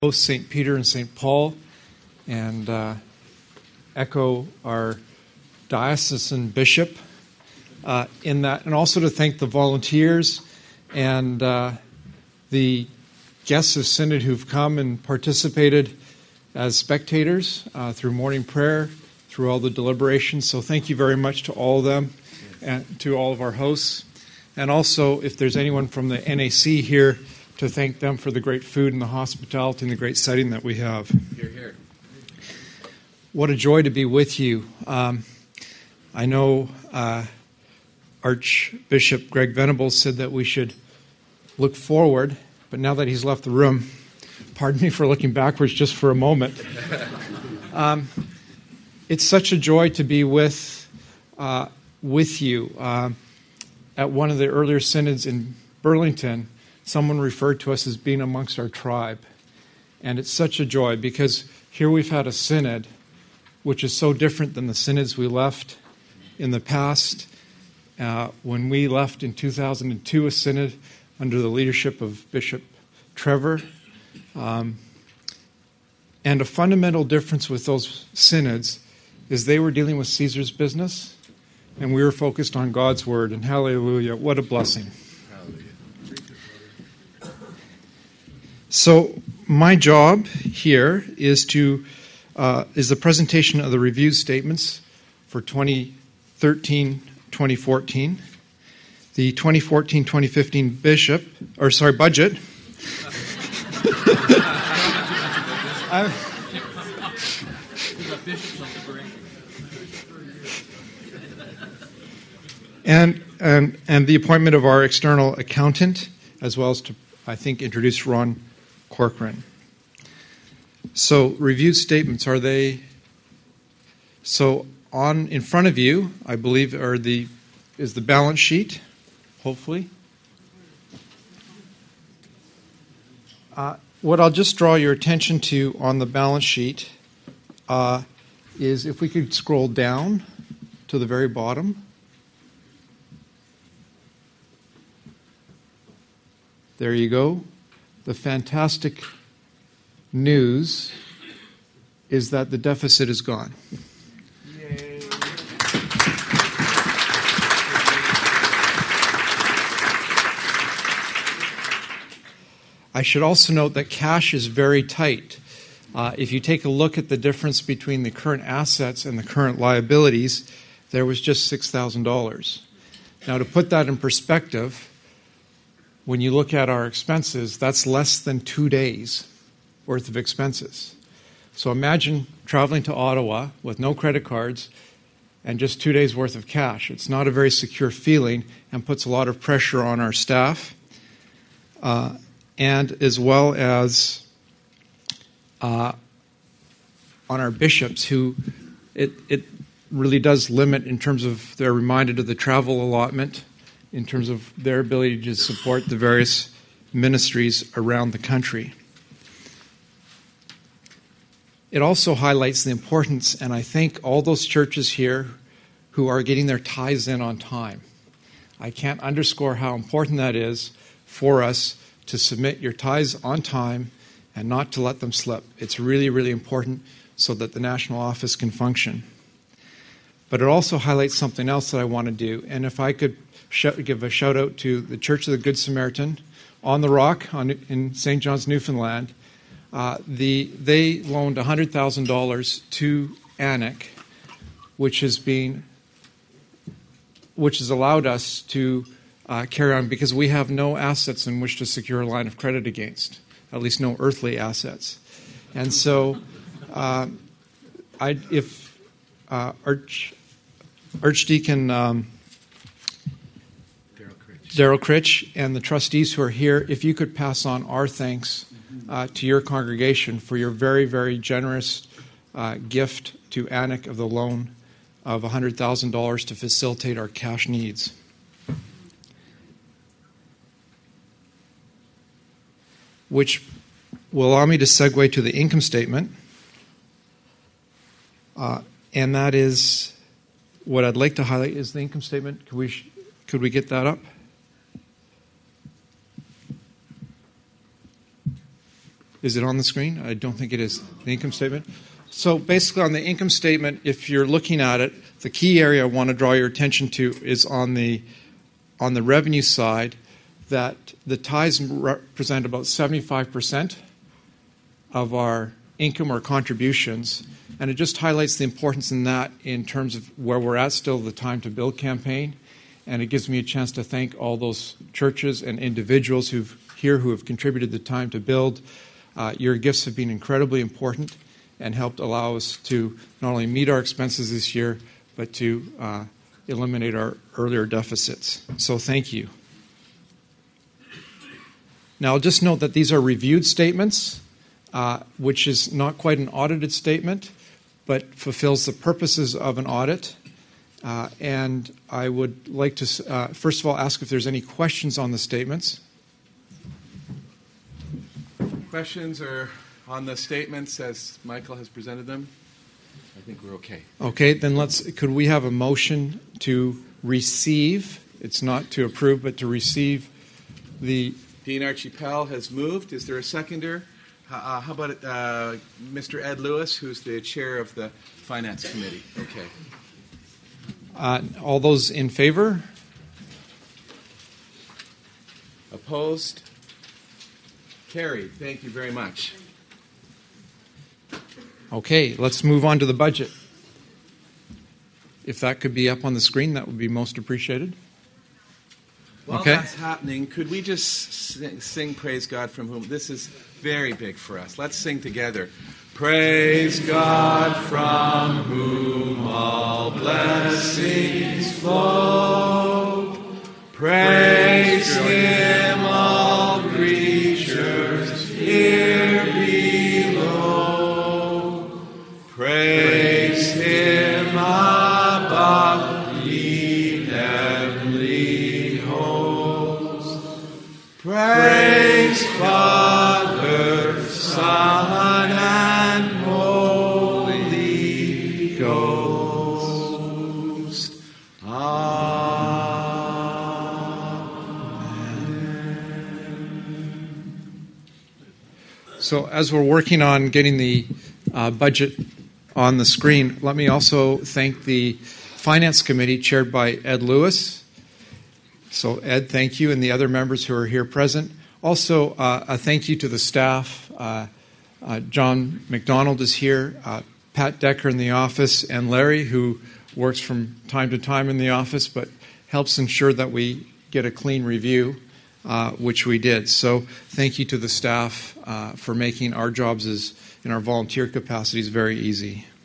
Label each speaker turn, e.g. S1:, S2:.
S1: Both St. Peter and St. Paul, and echo our diocesan bishop in that, and also to thank the volunteers and the guests of Synod who've come and participated as spectators through morning prayer, through all the deliberations. So thank you very much to all of them and to all of our hosts. And also, if there's anyone from the NAC here, to thank them for the great food and the hospitality and the great setting that we have.
S2: Hear, hear.
S1: What a joy to be with you. I know Archbishop Greg Venables said that we should look forward, but now that he's left the room, pardon me for looking backwards just for a moment. It's such a joy to be with you. At one of the earlier synods in Burlington, someone referred to us as being amongst our tribe. And it's such a joy because here we've had a synod which is so different than the synods we left in the past. When we left in 2002, a synod under the leadership of Bishop Trevor. And a fundamental difference with those synods is they were dealing with Caesar's business, and we were focused on God's word. And hallelujah, what a blessing. So my job here is the presentation of the reviewed statements for 2013-2014, the 2014-2015 budget. And the appointment of our external accountant, as well as to, I think, introduce Ron Corcoran. So, reviewed statements, are they? So, in front of you, I believe, is the balance sheet, hopefully. What I'll just draw your attention to on the balance sheet is if we could scroll down to the very bottom. There you go. The fantastic news is that the deficit is gone. Yay. I should also note that cash is very tight. If you take a look at the difference between the current assets and the current liabilities, there was just $6,000. Now, to put that in perspective, when you look at our expenses, that's less than 2 days worth of expenses. So imagine traveling to Ottawa with no credit cards and just 2 days worth of cash. It's not a very secure feeling and puts a lot of pressure on our staff and as well as on our bishops, who it really does limit in terms of they're reminded of the travel allotment, in terms of their ability to support the various ministries around the country. It also highlights the importance, and I thank all those churches here who are getting their tithes in on time. I can't underscore how important that is for us to submit your tithes on time and not to let them slip. It's really, really important so that the national office can function. But it also highlights something else that I want to do, and if I could give a shout out to the Church of the Good Samaritan on the Rock in St. John's, Newfoundland. They loaned $100,000 to ANIC, which has allowed us to carry on because we have no assets in which to secure a line of credit against, at least no earthly assets. And so, Archdeacon Daryl Critch and the trustees who are here, if you could pass on our thanks to your congregation for your very, very generous gift to ANIC of the loan of $100,000 to facilitate our cash needs. Which will allow me to segue to the income statement. And that is what I'd like to highlight is the income statement. Could we get that up? Is it on the screen? I don't think it is. The income statement. So basically on the income statement, if you're looking at it, the key area I want to draw your attention to is on the revenue side, that the tithes represent about 75% of our income or contributions. And it just highlights the importance in that in terms of where we're at still, the Time to Build campaign. And it gives me a chance to thank all those churches and individuals who have contributed the Time to Build. Your gifts have been incredibly important and helped allow us to not only meet our expenses this year, but to eliminate our earlier deficits. So thank you. Now, I'll just note that these are reviewed statements, which is not quite an audited statement, but fulfills the purposes of an audit. And I would like to, first of all, ask if there's any questions on the statements.
S2: Questions are on the statements as Michael has presented them? I think we're okay.
S1: Okay, then could we have a motion to receive, it's not to approve, but to receive the...
S2: Dean Archipel has moved. Is there a seconder? How about Mr. Ed Lewis, who's the chair of the Finance Committee? Okay.
S1: All those in favor?
S2: Opposed? Carried. Thank you very much.
S1: Okay, let's move on to the budget. If that could be up on the screen, that would be most appreciated.
S2: While that's happening, could we just sing Praise God from whom? This is very big for us. Let's sing together. Praise God from whom all blessings flow. Praise Him, all creatures here below. Praise Him above, ye heavenly hosts. Praise Father, Son, and Holy Ghost.
S1: So as we're working on getting the budget on the screen, let me also thank the Finance Committee chaired by Ed Lewis. So Ed, thank you, and the other members who are here present. Also, a thank you to the staff. John McDonald is here, Pat Decker in the office, and Larry, who works from time to time in the office, but helps ensure that we get a clean review, which we did. So thank you to the staff for making our jobs in our volunteer capacities very easy.